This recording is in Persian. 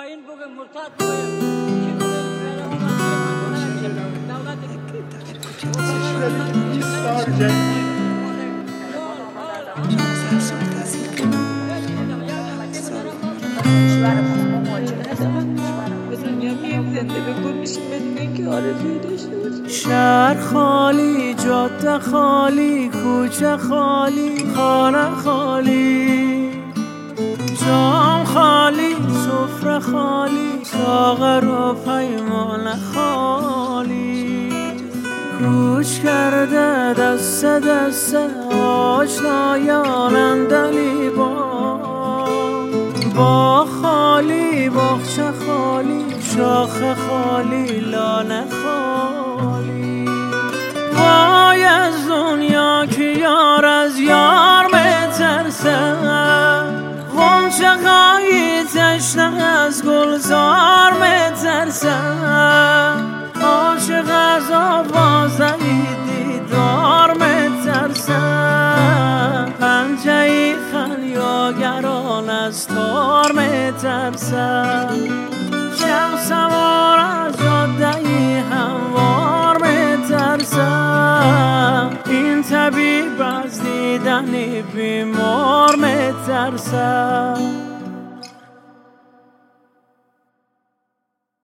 خائن بگه مرتد بگه شهر خالی، جاده خالی، کوچه خالی، خانه خالی، جام خالی، سفره خالی، ساغر و پیمانه خالی. کوچ کرده دست دست آشنایان دلی با خالی، باغچه خالی، شاخ خالی، لانه خالی. وای از دنیا که یار از یار بترسه، غنچه خواهی تشنه از گلزار بترسه، عاشق از آوازه دیدار بترسه، پنجه خلیاگران از تار بترسه، شب سوار از جاده هموار بترسه، این طبیب از دیدن بیمار بترسه.